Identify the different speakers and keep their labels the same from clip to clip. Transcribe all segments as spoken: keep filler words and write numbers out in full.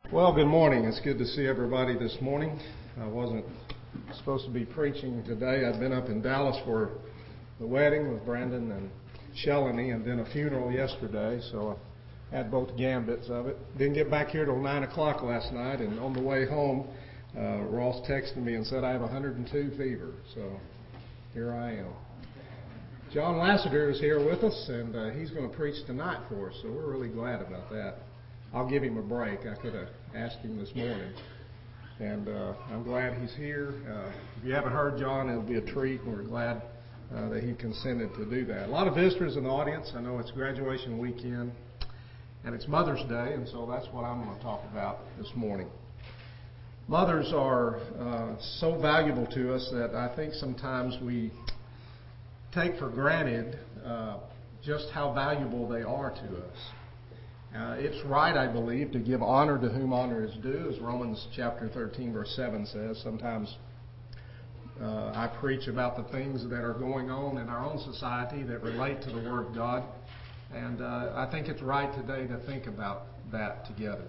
Speaker 1: Well, good morning. It's good to see everybody this morning. I wasn't supposed to be preaching today. I'd been up in Dallas for the wedding with Brandon and Shelly and then a funeral yesterday, so I had both gambits of it. Didn't get back here till nine o'clock last night, and on the way home, uh, Ross texted me and said I have one hundred two fever, so here I am. John Lassiter is here with us, and uh, he's going to preach tonight for us, so we're really glad about that. I'll give him a break. I could have asked him this morning. And uh, I'm glad he's here. Uh, if you haven't heard John, it'll be a treat, and we're glad uh, that he consented to do that. A lot of visitors in the audience. I know it's graduation weekend, and it's Mother's Day, and so that's what I'm going to talk about this morning. Mothers are uh, so valuable to us that I think sometimes we take for granted uh, just how valuable they are to us. Uh, it's right, I believe, to give honor to whom honor is due, as Romans chapter thirteen, verse seven says. Sometimes uh, I preach about the things that are going on in our own society that relate to the Word of God, and uh, I think it's right today to think about that together.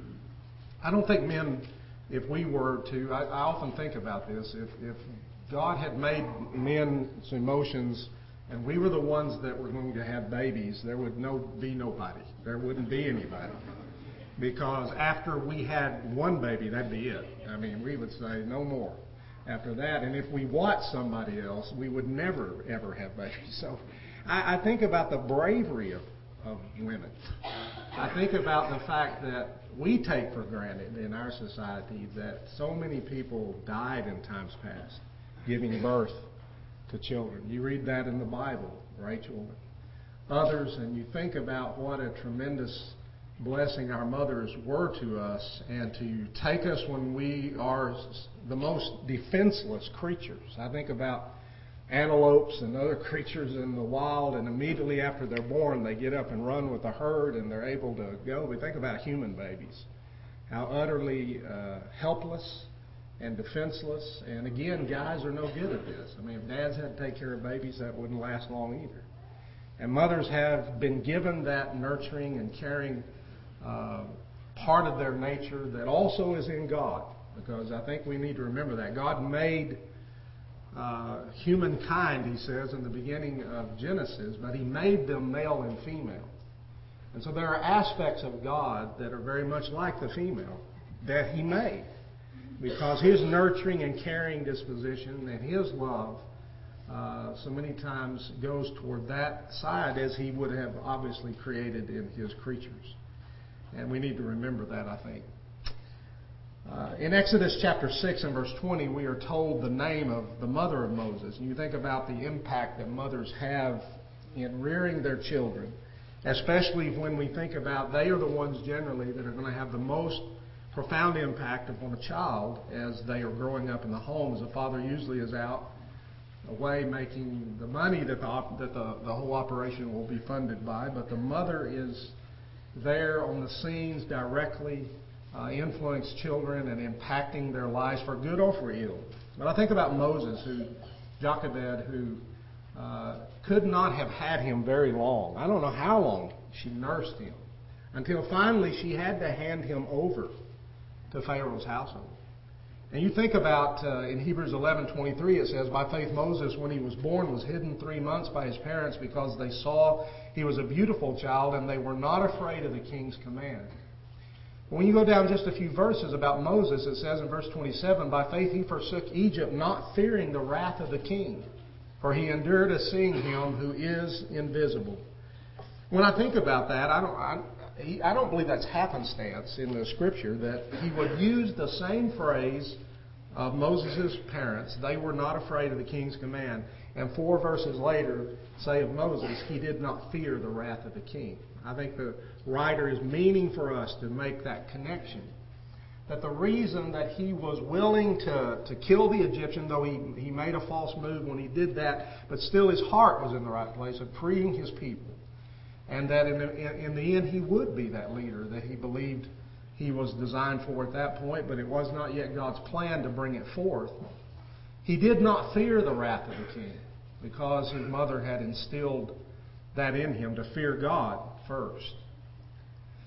Speaker 1: I don't think men, if we were to, I, I often think about this, if, if God had made men's emotions and we were the ones that were going to have babies, there would no be nobody. There wouldn't be anybody. Because after we had one baby, that'd be it. I mean, we would say no more after that. And if we watched somebody else, we would never, ever have babies. So I, I think about the bravery of, of women. I think about the fact that we take for granted in our society that so many people died in times past giving birth to children. You read that in the Bible, Rachel, others, and you think about what a tremendous blessing our mothers were to us, and to take us when we are the most defenseless creatures. I think about antelopes and other creatures in the wild, and immediately after they're born, they get up and run with the herd, and they're able to go. We think about human babies, how utterly uh, helpless and defenseless. And again, guys are no good at this. I mean, if dads had to take care of babies, that wouldn't last long either. And mothers have been given that nurturing and caring uh, part of their nature that also is in God. Because I think we need to remember that. God made uh, humankind, he says, in the beginning of Genesis, but he made them male and female. And so there are aspects of God that are very much like the female that he made. Because his nurturing and caring disposition and his love uh, so many times goes toward that side as he would have obviously created in his creatures. And we need to remember that, I think. Uh, in Exodus chapter six and verse twenty, we are told the name of the mother of Moses. And you think about the impact that mothers have in rearing their children, especially when we think about they are the ones generally that are going to have the most profound impact upon a child as they are growing up in the homes. The father usually is out away making the money that the op- that the, the whole operation will be funded by, but the mother is there on the scenes directly uh, influencing children and impacting their lives for good or for ill. But I think about Moses, who Jochebed, who uh, could not have had him very long. I don't know how long she nursed him until finally she had to hand him over to Pharaoh's household. And you think about uh, in Hebrews eleven twenty-three, it says, by faith Moses, when he was born, was hidden three months by his parents because they saw he was a beautiful child and they were not afraid of the king's command. When you go down just a few verses about Moses, it says in verse twenty-seven, by faith he forsook Egypt, not fearing the wrath of the king, for he endured as seeing him who is invisible. When I think about that, I don't... I, He, I don't believe that's happenstance in the Scripture, that he would use the same phrase of Moses' parents. They were not afraid of the king's command. And four verses later say of Moses, he did not fear the wrath of the king. I think the writer is meaning for us to make that connection. That the reason that he was willing to, to kill the Egyptian, though he, he made a false move when he did that, but still his heart was in the right place of freeing his people. And that in the, in the end he would be that leader that he believed he was designed for at that point, but it was not yet God's plan to bring it forth. He did not fear the wrath of the king because his mother had instilled that in him to fear God first.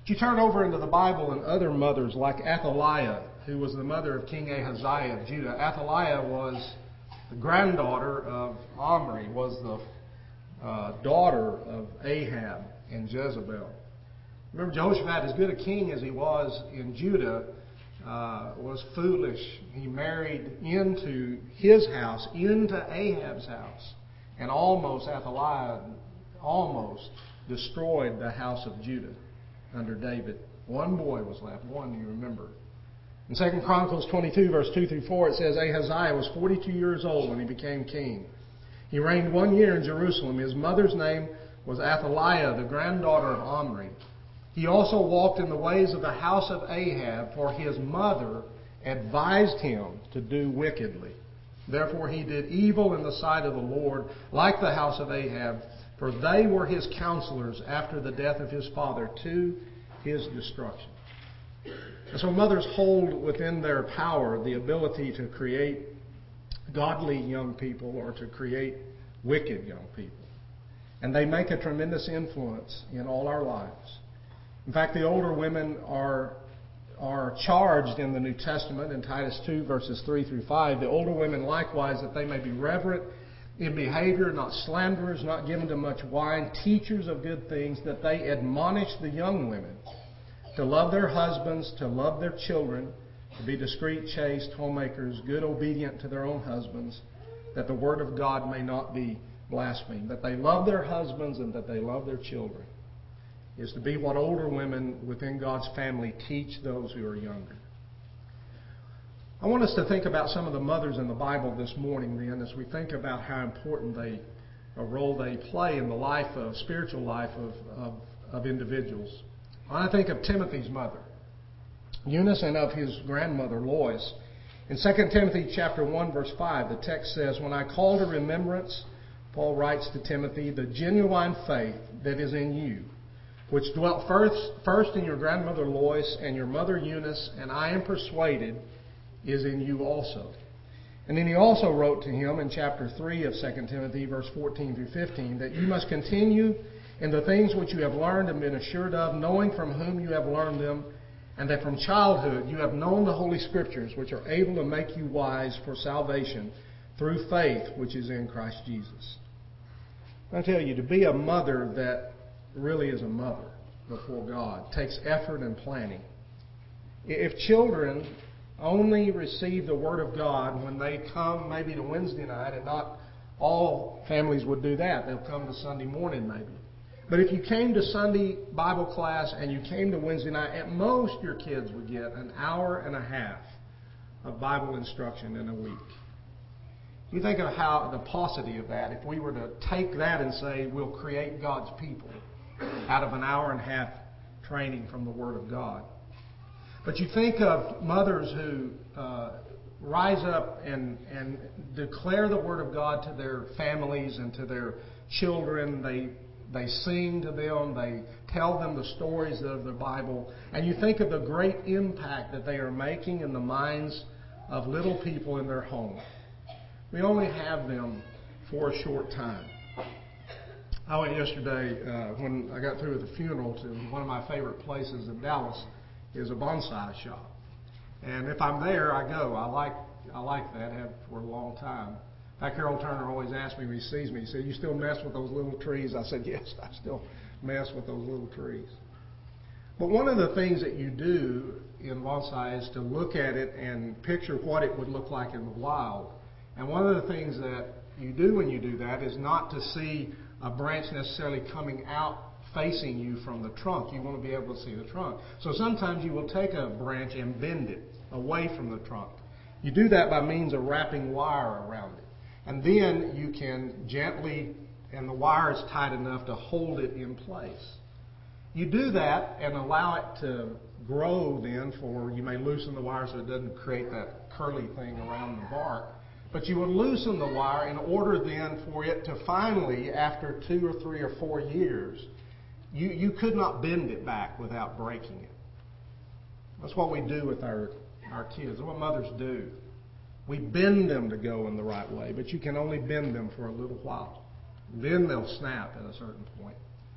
Speaker 1: If you turn over into the Bible and other mothers like Athaliah, who was the mother of King Ahaziah of Judah. Athaliah was the granddaughter of Omri, was the uh, daughter of Ahab and Jezebel. Remember, Jehoshaphat, as good a king as he was in Judah, uh, was foolish. He married into his house, into Ahab's house, and almost, Athaliah almost destroyed the house of Judah under David. One boy was left, one you remember. In Second Chronicles twenty-two, verse two through four, it says, Ahaziah was forty-two years old when he became king. He reigned one year in Jerusalem. His mother's name was Athaliah, the granddaughter of Omri. He also walked in the ways of the house of Ahab, for his mother advised him to do wickedly. Therefore he did evil in the sight of the Lord, like the house of Ahab, for they were his counselors after the death of his father, to his destruction. And so mothers hold within their power the ability to create godly young people or to create wicked young people. And they make a tremendous influence in all our lives. In fact, the older women are, are charged in the New Testament in Titus two, verses three through five. The older women likewise, that they may be reverent in behavior, not slanderers, not given to much wine, teachers of good things, that they admonish the young women to love their husbands, to love their children, to be discreet, chaste, homemakers, good, obedient to their own husbands, that the word of God may not be blasphemed. That they love their husbands and that they love their children is to be what older women within God's family teach those who are younger. I want us to think about some of the mothers in the Bible this morning then, as we think about how important they, a role they play in the life of, spiritual life of, of, of individuals. I think of Timothy's mother, Eunice, and of his grandmother, Lois. In Second Timothy chapter one, verse five, the text says, When I call to remembrance, Paul writes to Timothy, the genuine faith that is in you, which dwelt first, first in your grandmother Lois and your mother Eunice, and I am persuaded is in you also. And then he also wrote to him in chapter three of Second Timothy, verse fourteen through fifteen, that you must continue in the things which you have learned and been assured of, knowing from whom you have learned them, and that from childhood you have known the Holy Scriptures, which are able to make you wise for salvation through faith which is in Christ Jesus. I tell you, to be a mother that really is a mother before God takes effort and planning. If children only receive the Word of God when they come maybe to Wednesday night, and not all families would do that. They'll come to Sunday morning maybe. But if you came to Sunday Bible class and you came to Wednesday night, at most your kids would get an hour and a half of Bible instruction in a week. You think of how the paucity of that, if we were to take that and say we'll create God's people out of an hour and a half training from the Word of God. But you think of mothers who uh, rise up and, and declare the Word of God to their families and to their children. They They sing to them. They tell them the stories of the Bible. And you think of the great impact that they are making in the minds of little people in their home. We only have them for a short time. I went yesterday, uh, when I got through with the funeral, to one of my favorite places in Dallas is a bonsai shop. And if I'm there, I go. I like I like that. I have for a long time. In fact, Harold Turner always asks me when he sees me, he said, you still mess with those little trees? I said, yes, I still mess with those little trees. But one of the things that you do in bonsai is to look at it and picture what it would look like in the wild. And one of the things that you do when you do that is not to see a branch necessarily coming out facing you from the trunk. You want to be able to see the trunk. So sometimes you will take a branch and bend it away from the trunk. You do that by means of wrapping wire around it. And then you can gently, and the wire is tight enough to hold it in place. You do that and allow it to grow then, for you may loosen the wire so it doesn't create that curly thing around the bark. But you would loosen the wire in order then for it to finally, after two or three or four years, you, you could not bend it back without breaking it. That's what we do with our, our kids. That's what mothers do. We bend them to go in the right way, but you can only bend them for a little while. Then they'll snap at a certain point.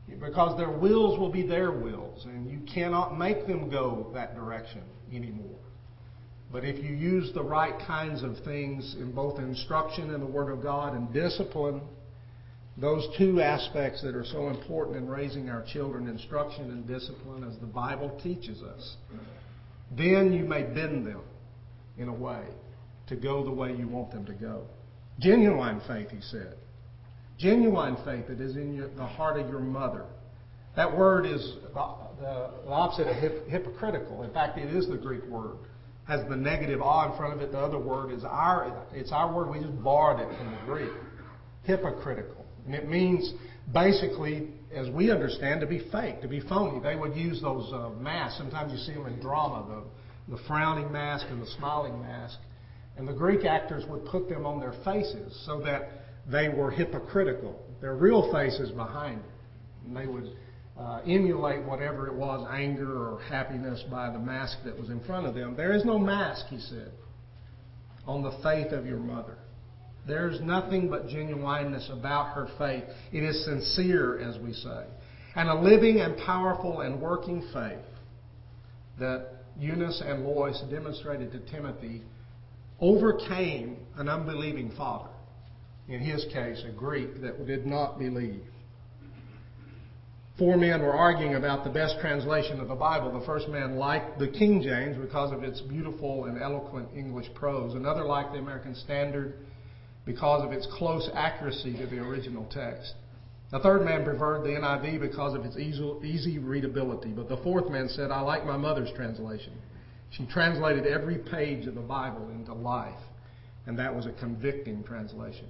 Speaker 1: because their wills will be their wills, and you cannot make them go that direction anymore. But if you use the right kinds of things in both instruction in the Word of God and discipline, those two aspects that are so important in raising our children, instruction and discipline, as the Bible teaches us, then you may bend them in a way to go the way you want them to go. Genuine faith, he said. Genuine faith that is in your, the heart of your mother. That word is the, the, the opposite of hip, hypocritical. In fact, it is the Greek word. Has the negative "a" in front of it. The other word is our, it's our word. We just borrowed it from the Greek. Hypocritical. And it means basically, as we understand, to be fake, to be phony. They would use those uh, masks. Sometimes you see them in drama, the, the frowning mask and the smiling mask. And the Greek actors would put them on their faces so that they were hypocritical. Their real face is behind it. And they would uh, emulate whatever it was, anger or happiness, by the mask that was in front of them. There is no mask, he said, on the faith of your mother. There's nothing but genuineness about her faith. It is sincere, as we say. And a living and powerful and working faith that Eunice and Lois demonstrated to Timothy overcame an unbelieving father. In his case, a Greek that did not believe. Four men were arguing about the best translation of the Bible. The first man liked the King James because of its beautiful and eloquent English prose. Another liked the American Standard because of its close accuracy to the original text. The third man preferred the N I V because of its easy, easy readability. But the fourth man said, I like my mother's translation. She translated every page of the Bible into life. And that was a convicting translation.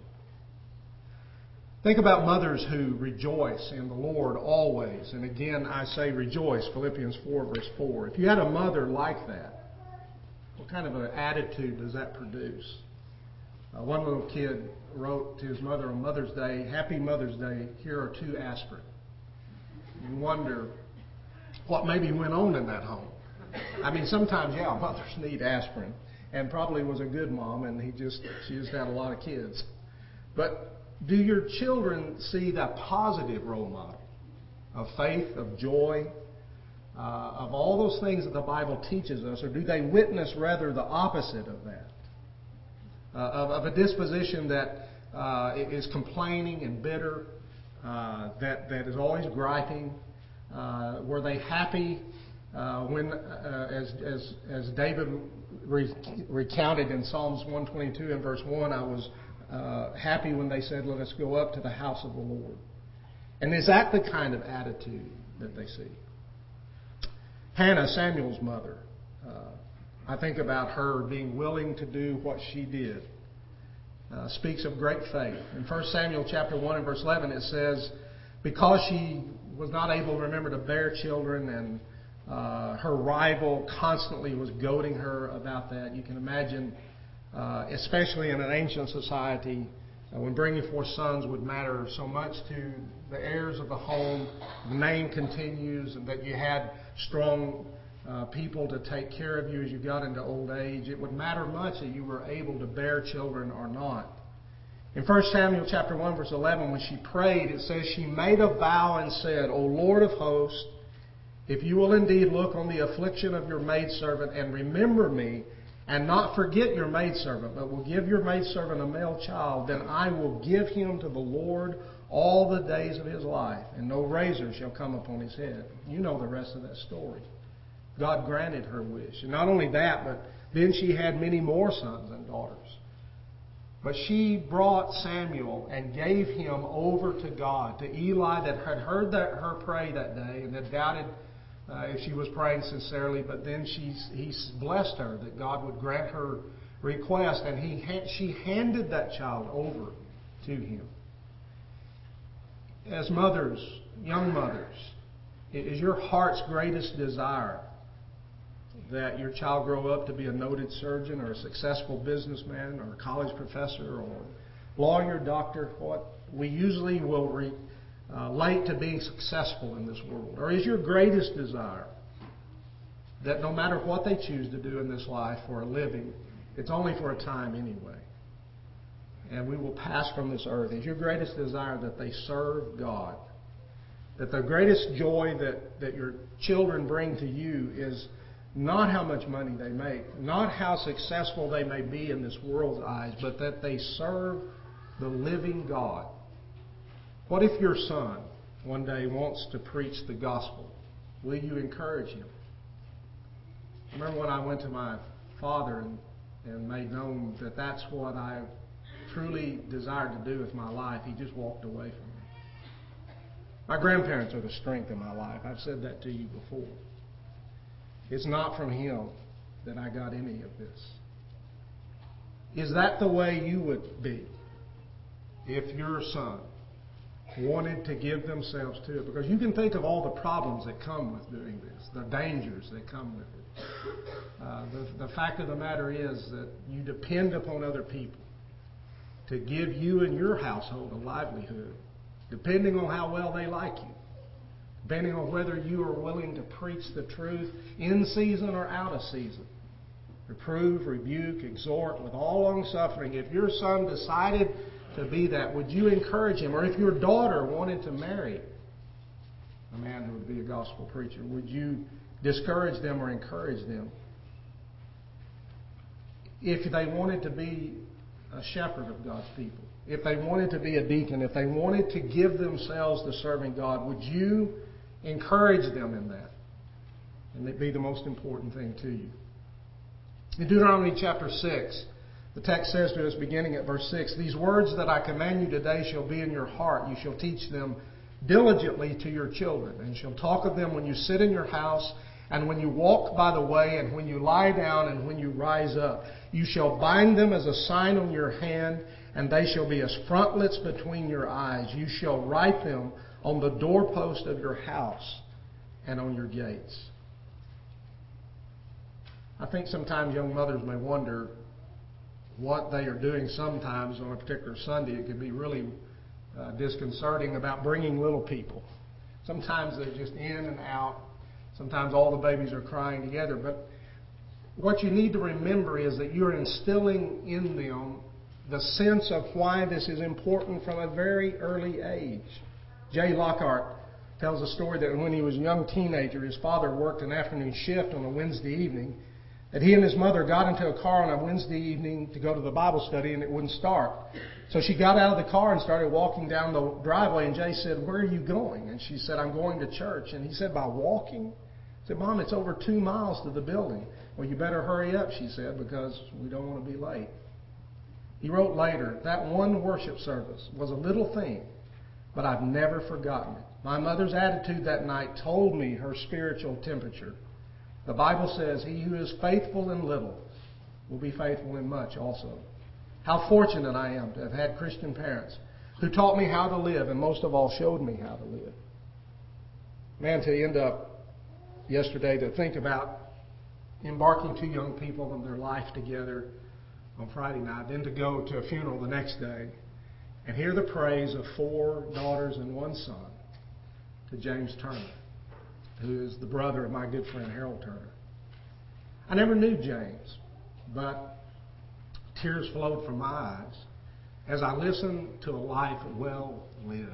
Speaker 1: Think about mothers who rejoice in the Lord always. And again, I say rejoice, Philippians four, verse four. If you had a mother like that, what kind of an attitude does that produce? Uh, one little kid wrote to his mother on Mother's Day, Happy Mother's Day, here are two aspirin. You wonder what maybe went on in that home. I mean, sometimes, yeah, mothers need aspirin. And probably was a good mom, and he just she just had a lot of kids. But do your children see that positive role model of faith, of joy, uh, of all those things that the Bible teaches us? Or do they witness rather the opposite of that? Uh, of, of a disposition that uh, is complaining and bitter, uh, that, that is always griping? Uh, were they happy uh, when, uh, as, as, as David re- recounted in Psalms one twenty-two and verse one, I was Uh, happy when they said, let us go up to the house of the Lord. And is that the kind of attitude that they see? Hannah, Samuel's mother, uh, I think about her being willing to do what she did. Uh, speaks of great faith. In First Samuel chapter one and verse eleven, it says, because she was not able to remember to bear children, and uh, her rival constantly was goading her about that. You can imagine, Uh, especially in an ancient society, uh, when bringing forth sons would matter so much to the heirs of the home, the name continues, and that you had strong uh, people to take care of you as you got into old age. It would matter much that you were able to bear children or not. In First Samuel chapter one, verse eleven, when she prayed, it says, she made a vow and said, O Lord of hosts, if you will indeed look on the affliction of your maidservant and remember me, and not forget your maidservant, but will give your maidservant a male child, then I will give him to the Lord all the days of his life, and no razor shall come upon his head. You know the rest of that story. God granted her wish. And not only that, but then she had many more sons and daughters. But she brought Samuel and gave him over to God, to Eli, that had heard that, her pray that day and that doubted Uh, if she was praying sincerely, but then she he blessed her that God would grant her request, and he ha- she handed that child over to him. As mothers, young mothers, is your heart's greatest desire that your child grow up to be a noted surgeon or a successful businessman or a college professor or lawyer, doctor? What we usually will read Uh, late to being successful in this world? Or is your greatest desire that no matter what they choose to do in this life for a living, it's only for a time anyway, and we will pass from this earth? Is your greatest desire that they serve God that the greatest joy that, that your children bring to you is not how much money they make, not how successful they may be in this world's eyes, but that they serve the living God. What if your son one day wants to preach the gospel? Will you encourage him? I remember when I went to my father and, and made known that that's what I truly desired to do with my life, he just walked away from me. My grandparents are the strength in my life. I've said that to you before. It's not from him that I got any of this. Is that the way you would be if your son wanted to give themselves to it? Because you can think of all the problems that come with doing this, the dangers that come with it. Uh, the, the fact of the matter is that you depend upon other people to give you and your household a livelihood, depending on how well they like you, depending on whether you are willing to preach the truth in season or out of season. Reprove, rebuke, exhort with all long suffering. If your son decided to be that, would you encourage him? Or if your daughter wanted to marry a man who would be a gospel preacher, would you discourage them or encourage them? If they wanted to be a shepherd of God's people, if they wanted to be a deacon, if they wanted to give themselves to serving God, would you encourage them in that? And it be the most important thing to you. In Deuteronomy chapter six, the text says to us, beginning at verse six, "These words that I command you today shall be in your heart. You shall teach them diligently to your children, and shall talk of them when you sit in your house, and when you walk by the way, and when you lie down, and when you rise up. You shall bind them as a sign on your hand, and they shall be as frontlets between your eyes. You shall write them on the doorpost of your house and on your gates." I think sometimes young mothers may wonder what they are doing sometimes on a particular Sunday. It can be really uh, disconcerting about bringing little people. Sometimes they're just in and out. Sometimes all the babies are crying together. But what you need to remember is that you're instilling in them the sense of why this is important from a very early age. Jay Lockhart tells a story that when he was a young teenager, his father worked an afternoon shift on a Wednesday evening, that he and his mother got into a car on a Wednesday evening to go to the Bible study, and it wouldn't start. So she got out of the car and started walking down the driveway, and Jay said, "Where are you going?" And she said, "I'm going to church." And he said, "By walking?" He said, "Mom, it's over two miles to the building." "Well, you better hurry up," she said, "because we don't want to be late." He wrote later, "That one worship service was a little thing, but I've never forgotten it. My mother's attitude that night told me her spiritual temperature. The Bible says, 'He who is faithful in little will be faithful in much also.' How fortunate I am to have had Christian parents who taught me how to live, and most of all showed me how to live." Man, to end up yesterday to think about embarking two young people on their life together on Friday night, then to go to a funeral the next day and hear the praise of four daughters and one son to James Turner, who is the brother of my good friend Harold Turner. I never knew James, but tears flowed from my eyes as I listened to a life well lived,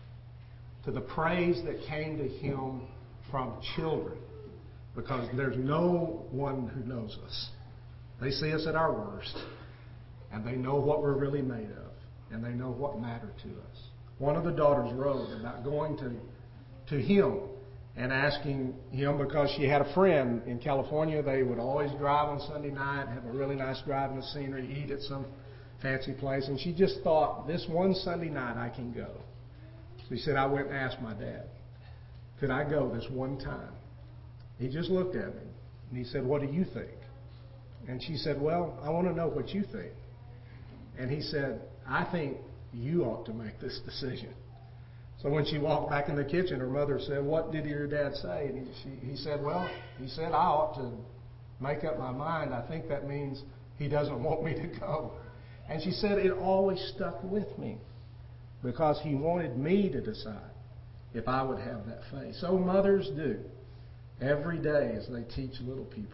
Speaker 1: to the praise that came to him from children, because there's no one who knows us. They see us at our worst, and they know what we're really made of, and they know what mattered to us. One of the daughters wrote about going to, to him and asking him, because she had a friend in California. They would always drive on Sunday night, have a really nice drive in the scenery, eat at some fancy place. And she just thought, this one Sunday night I can go. So he said, "I went and asked my dad, could I go this one time?" He just looked at me and he said, "What do you think?" And she said, "Well, I want to know what you think." And he said, "I think you ought to make this decision." So when she walked back in the kitchen, her mother said, "What did your dad say?" And he, she, he said, "Well, he said I ought to make up my mind. I think that means he doesn't want me to go." And she said, "It always stuck with me because he wanted me to decide if I would have that faith." So mothers do every day as they teach little people.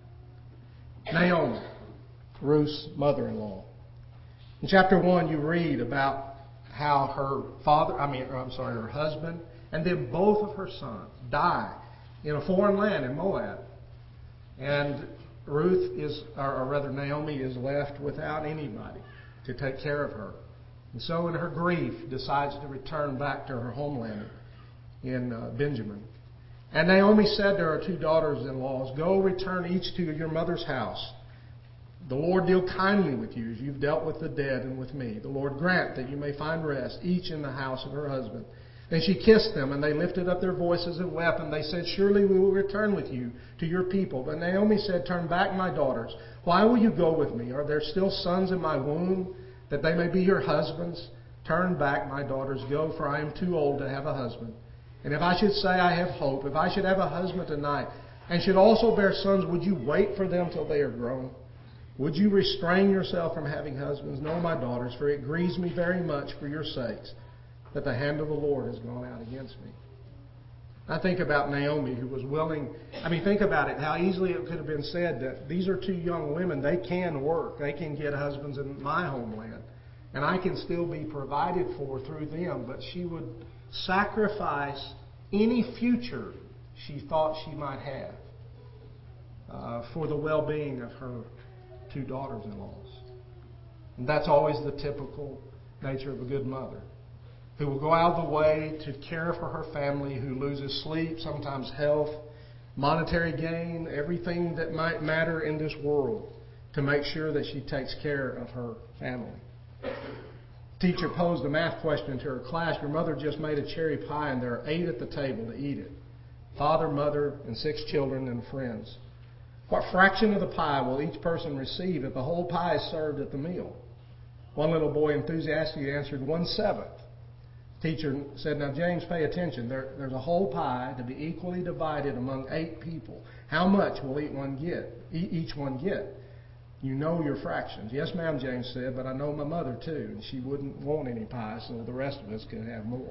Speaker 1: Naomi, Ruth's mother-in-law. In chapter one, you read about how her father, I mean, I'm sorry, her husband And then both of her sons die in a foreign land in Moab. And Ruth is, or rather Naomi is left without anybody to take care of her. And so in her grief decides to return back to her homeland in uh, Benjamin. And Naomi said to her two daughters-in-law, "Go, return each to your mother's house. The Lord deal kindly with you as you've dealt with the dead and with me. The Lord grant that you may find rest, each in the house of her husband." Then she kissed them, and they lifted up their voices and wept, and they said, "Surely we will return with you to your people." But Naomi said, "Turn back, my daughters. Why will you go with me? Are there still sons in my womb, that they may be your husbands? Turn back, my daughters, go, for I am too old to have a husband. And if I should say I have hope, if I should have a husband tonight, and should also bear sons, would you wait for them till they are grown? Would you restrain yourself from having husbands? No, my daughters, for it grieves me very much for your sakes that the hand of the Lord has gone out against me." I think about Naomi, who was willing. I mean, think about it, how easily it could have been said that these are two young women. They can work. They can get husbands in my homeland. And I can still be provided for through them. But she would sacrifice any future she thought she might have uh, for the well-being of her two daughters-in-laws. And that's always the typical nature of a good mother, who will go out of the way to care for her family, who loses sleep, sometimes health, monetary gain, everything that might matter in this world, to make sure that she takes care of her family. Teacher posed a math question to her class. Your mother just made a cherry pie, and there are eight at the table to eat it. Father, mother, and six children and friends. What fraction of the pie will each person receive if the whole pie is served at the meal? One little boy enthusiastically answered, one-seventh. Teacher said, "Now, James, pay attention. There, there's a whole pie to be equally divided among eight people. How much will each one get? Each one get? You know your fractions." "Yes, ma'am," James said, "but I know my mother, too, and she wouldn't want any pie, so the rest of us could have more."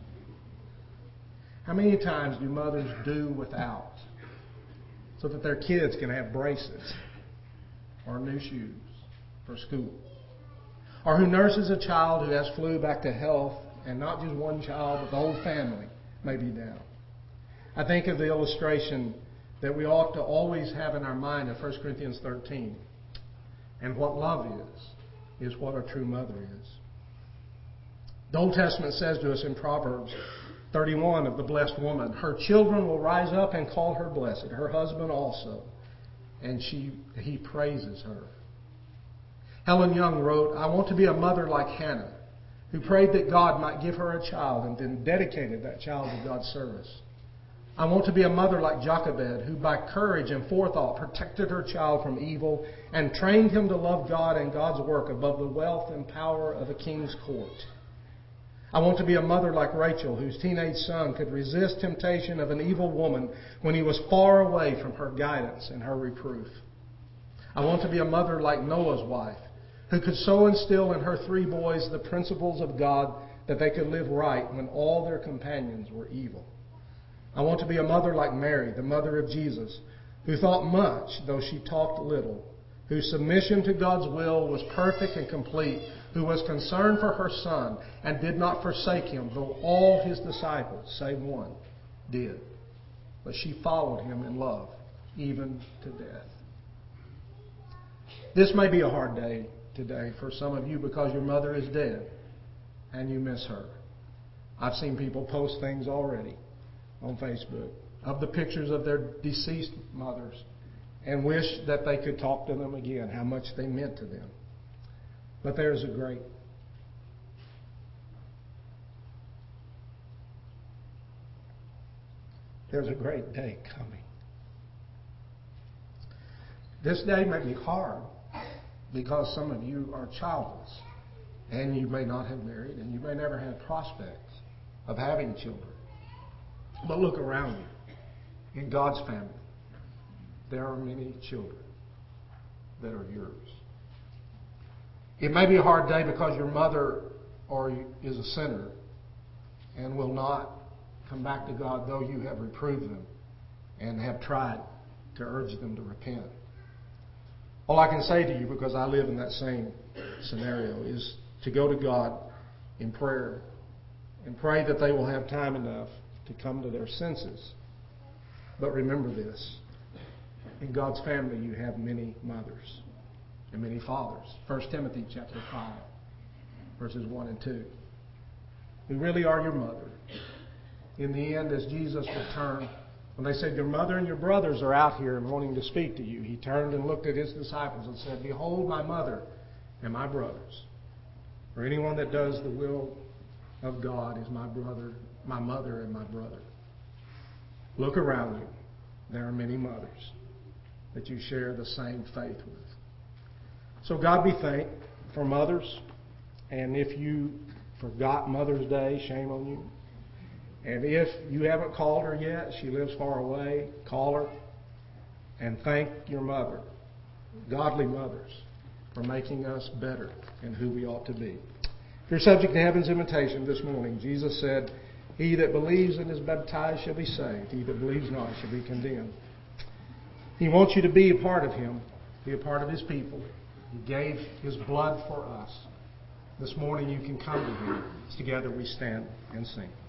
Speaker 1: How many times do mothers do without so that their kids can have braces or new shoes for school? Or who nurses a child who has flu back to health, and not just one child, but the whole family may be down? I think of the illustration that we ought to always have in our mind of First Corinthians thirteen. And what love is, is what a true mother is. The Old Testament says to us in Proverbs thirty-one of the blessed woman, "Her children will rise up and call her blessed, her husband also, and she he praises her." Helen Young wrote, "I want to be a mother like Hannah, who prayed that God might give her a child and then dedicated that child to God's service. I want to be a mother like Jochebed, who by courage and forethought protected her child from evil and trained him to love God and God's work above the wealth and power of a king's court. I want to be a mother like Rachel, whose teenage son could resist temptation of an evil woman when he was far away from her guidance and her reproof. I want to be a mother like Noah's wife, who could so instill in her three boys the principles of God that they could live right when all their companions were evil. I want to be a mother like Mary, the mother of Jesus, who thought much, though she talked little, whose submission to God's will was perfect and complete, who was concerned for her son and did not forsake him, though all his disciples, save one, did. But she followed him in love, even to death." This may be a hard day today for some of you because your mother is dead and you miss her. I've seen people post things already on Facebook of the pictures of their deceased mothers and wish that they could talk to them again, how much they meant to them. But there's a great there's a great day coming. This day may be hard because some of you are childless and you may not have married and you may never have prospects of having children. But look around you. In God's family, there are many children that are yours. It may be a hard day because your mother or is a sinner and will not come back to God, though you have reproved them and have tried to urge them to repent. All I can say to you, because I live in that same scenario, is to go to God in prayer and pray that they will have time enough to come to their senses. But remember this. In God's family, you have many mothers and many fathers. First Timothy chapter five, verses one and two. We really are your mother. In the end, as Jesus returned, when they said, your mother and your brothers are out here and wanting to speak to you, he turned and looked at his disciples and said, behold my mother and my brothers. For anyone that does the will of God is my brother, my mother and my brother. Look around you. There are many mothers that you share the same faith with. So God be thanked for mothers. And if you forgot Mother's Day, shame on you. And if you haven't called her yet, she lives far away, call her and thank your mother, godly mothers, for making us better in who we ought to be. If you're subject to heaven's invitation this morning, Jesus said, he that believes and is baptized shall be saved. He that believes not shall be condemned. He wants you to be a part of him, be a part of his people. He gave his blood for us. This morning you can come to him. Together we stand and sing.